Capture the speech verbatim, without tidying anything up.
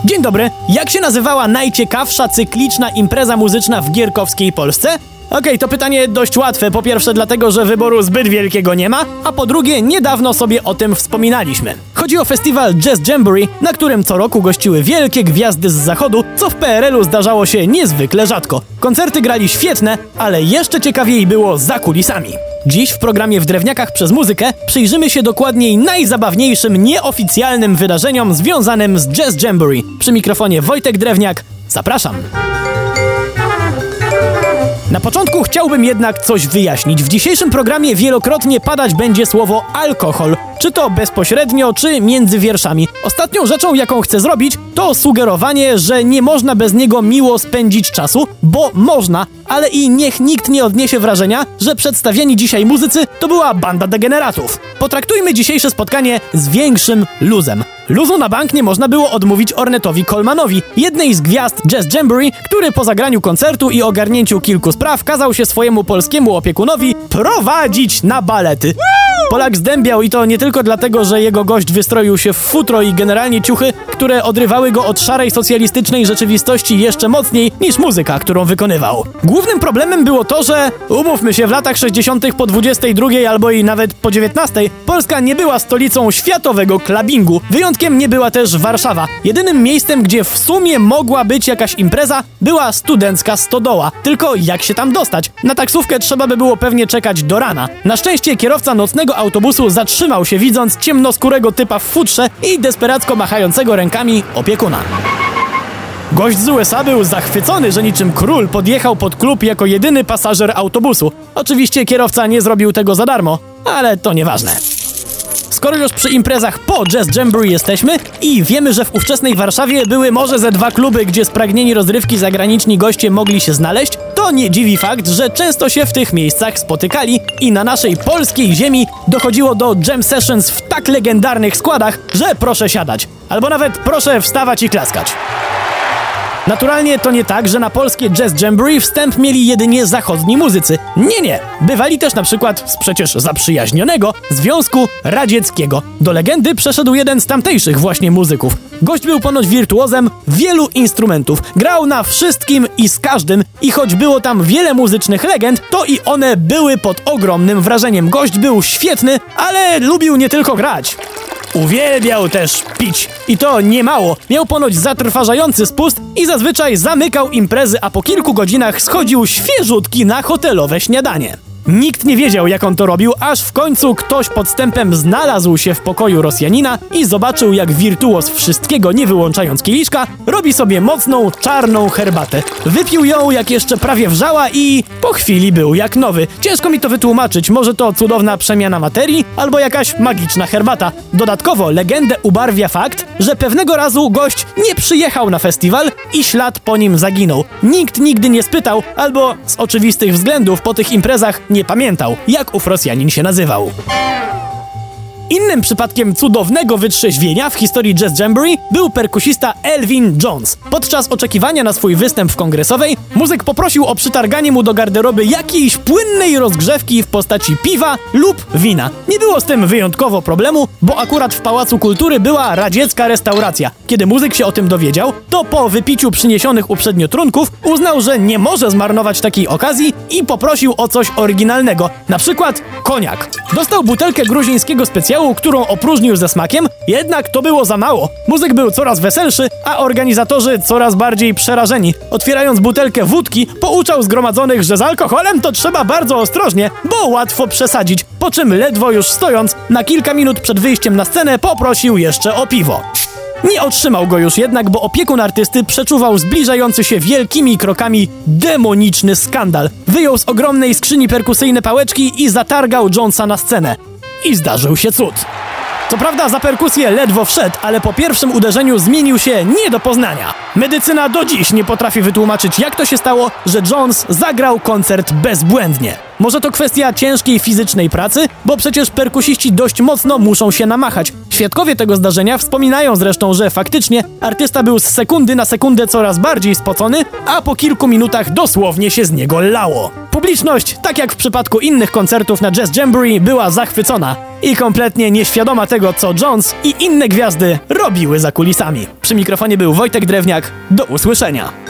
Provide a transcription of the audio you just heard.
Dzień dobry, jak się nazywała najciekawsza cykliczna impreza muzyczna w gierkowskiej Polsce? Okej, okay, to pytanie dość łatwe, po pierwsze dlatego, że wyboru zbyt wielkiego nie ma, a po drugie niedawno sobie o tym wspominaliśmy. Chodzi o festiwal Jazz Jamboree, na którym co roku gościły wielkie gwiazdy z zachodu, co w P R L u zdarzało się niezwykle rzadko. Koncerty grali świetne, ale jeszcze ciekawiej było za kulisami. Dziś w programie W Drewniakach przez muzykę przyjrzymy się dokładniej najzabawniejszym, nieoficjalnym wydarzeniom związanym z Jazz Jamboree. Przy mikrofonie Wojtek Drewniak, zapraszam! Na początku chciałbym jednak coś wyjaśnić. W dzisiejszym programie wielokrotnie padać będzie słowo alkohol, czy to bezpośrednio, czy między wierszami. Ostatnią rzeczą, jaką chcę zrobić, to sugerowanie, że nie można bez niego miło spędzić czasu, bo można, ale i niech nikt nie odniesie wrażenia, że przedstawieni dzisiaj muzycy to była banda degeneratów. Potraktujmy dzisiejsze spotkanie z większym luzem. Luzu na bank nie można było odmówić Ornetowi Colemanowi, jednej z gwiazd Jazz Jamboree, który po zagraniu koncertu i ogarnięciu kilku spraw kazał się swojemu polskiemu opiekunowi prowadzić na balety. Polak zdębiał i to nie tylko dlatego, że jego gość wystroił się w futro i generalnie ciuchy, które odrywały go od szarej socjalistycznej rzeczywistości jeszcze mocniej niż muzyka, którą wykonywał. Głównym problemem było to, że, umówmy się, w latach sześćdziesiątych po dwudziestej drugiej albo i nawet po dziewiętnastej Polska nie była stolicą światowego klubingu. Wyjątkiem nie była też Warszawa. Jedynym miejscem, gdzie w sumie mogła być jakaś impreza, była studencka stodoła. Tylko jak się tam dostać? Na taksówkę trzeba by było pewnie czekać do rana. Na szczęście kierowca nocnego autobusu zatrzymał się, widząc ciemnoskórego typa w futrze i desperacko machającego rękami opiekuna. Gość z U S A był zachwycony, że niczym król podjechał pod klub jako jedyny pasażer autobusu. Oczywiście kierowca nie zrobił tego za darmo, ale to nieważne. Skoro już przy imprezach po Jazz Jamboree jesteśmy i wiemy, że w ówczesnej Warszawie były może ze dwa kluby, gdzie spragnieni rozrywki zagraniczni goście mogli się znaleźć, to nie dziwi fakt, że często się w tych miejscach spotykali i na naszej polskiej ziemi dochodziło do jam sessions w tak legendarnych składach, że proszę siadać, albo nawet proszę wstawać i klaskać. Naturalnie to nie tak, że na polskie Jazz Jamboree wstęp mieli jedynie zachodni muzycy. Nie, nie. Bywali też na przykład z przecież zaprzyjaźnionego Związku Radzieckiego. Do legendy przeszedł jeden z tamtejszych właśnie muzyków. Gość był ponoć wirtuozem wielu instrumentów. Grał na wszystkim i z każdym i choć było tam wiele muzycznych legend, to i one były pod ogromnym wrażeniem. Gość był świetny, ale lubił nie tylko grać. Uwielbiał też pić. I to nie mało. Miał ponoć zatrważający spust i zazwyczaj zamykał imprezy, a po kilku godzinach schodził świeżutki na hotelowe śniadanie. Nikt nie wiedział, jak on to robił, aż w końcu ktoś podstępem znalazł się w pokoju Rosjanina i zobaczył, jak wirtuoz wszystkiego, nie wyłączając kieliszka, robi sobie mocną, czarną herbatę. Wypił ją, jak jeszcze prawie wrzała i po chwili był jak nowy. Ciężko mi to wytłumaczyć, może to cudowna przemiana materii, albo jakaś magiczna herbata. Dodatkowo legendę ubarwia fakt, że pewnego razu gość nie przyjechał na festiwal i ślad po nim zaginął. Nikt nigdy nie spytał, albo z oczywistych względów po tych imprezach nie pamiętał, jak ów Rosjanin się nazywał. Innym przypadkiem cudownego wytrzeźwienia w historii Jazz Jamboree był perkusista Elvin Jones. Podczas oczekiwania na swój występ w Kongresowej muzyk poprosił o przytarganie mu do garderoby jakiejś płynnej rozgrzewki w postaci piwa lub wina. Nie było z tym wyjątkowo problemu, bo akurat w Pałacu Kultury była radziecka restauracja. Kiedy muzyk się o tym dowiedział, to po wypiciu przyniesionych uprzednio trunków uznał, że nie może zmarnować takiej okazji i poprosił o coś oryginalnego, na przykład koniak. Dostał butelkę gruzińskiego specjalu, którą opróżnił ze smakiem, jednak to było za mało. Muzyk był coraz weselszy, a organizatorzy coraz bardziej przerażeni. Otwierając butelkę wódki, pouczał zgromadzonych, że z alkoholem to trzeba bardzo ostrożnie, bo łatwo przesadzić, po czym ledwo już stojąc, na kilka minut przed wyjściem na scenę poprosił jeszcze o piwo. Nie otrzymał go już jednak, bo opiekun artysty przeczuwał zbliżający się wielkimi krokami demoniczny skandal. Wyjął z ogromnej skrzyni perkusyjne pałeczki i zatargał Jonesa na scenę. I zdarzył się cud. Co prawda za perkusję ledwo wszedł, ale po pierwszym uderzeniu zmienił się nie do poznania. Medycyna do dziś nie potrafi wytłumaczyć, jak to się stało, że Jones zagrał koncert bezbłędnie. Może to kwestia ciężkiej fizycznej pracy, bo przecież perkusiści dość mocno muszą się namachać. Świadkowie tego zdarzenia wspominają zresztą, że faktycznie artysta był z sekundy na sekundę coraz bardziej spocony, a po kilku minutach dosłownie się z niego lało. Publiczność, tak jak w przypadku innych koncertów na Jazz Jamboree, była zachwycona i kompletnie nieświadoma tego, co Jones i inne gwiazdy robiły za kulisami. Przy mikrofonie był Wojtek Drewniak. Do usłyszenia.